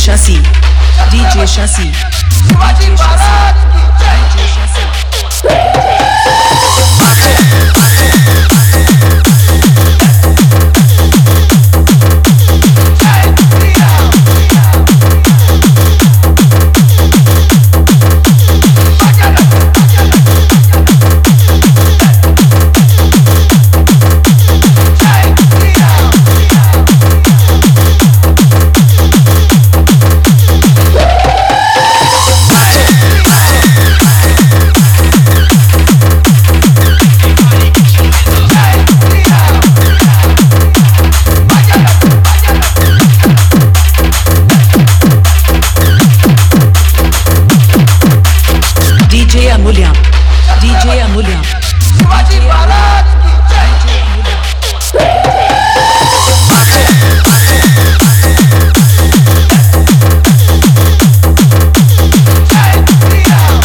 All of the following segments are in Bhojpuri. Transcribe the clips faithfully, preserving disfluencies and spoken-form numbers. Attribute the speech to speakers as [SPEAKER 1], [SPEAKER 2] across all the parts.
[SPEAKER 1] Shasi, D J Shasi,
[SPEAKER 2] Shivaji Maharaj की जय।
[SPEAKER 1] D J Shasi.
[SPEAKER 2] जय श्री राम। भजन भजन जय श्री राम। जय श्री राम। भजन भजन
[SPEAKER 1] D J Amulya, D J Amulya,
[SPEAKER 2] Shivaji Maharaj की जय। जय श्री राम।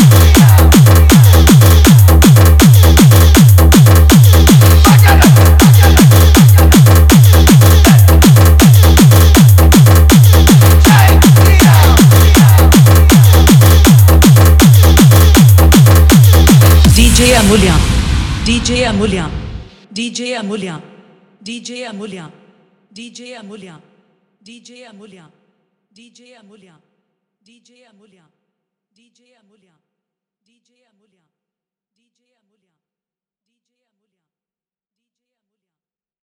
[SPEAKER 2] भजन भजन जय Shri Ram.
[SPEAKER 1] D J Amulya, D J Amulya, D J Amulya, D J Amulya, D J Amulya, D J Amulya, D J Amulya, D J Amulya, D J Amulya, D J Amulya.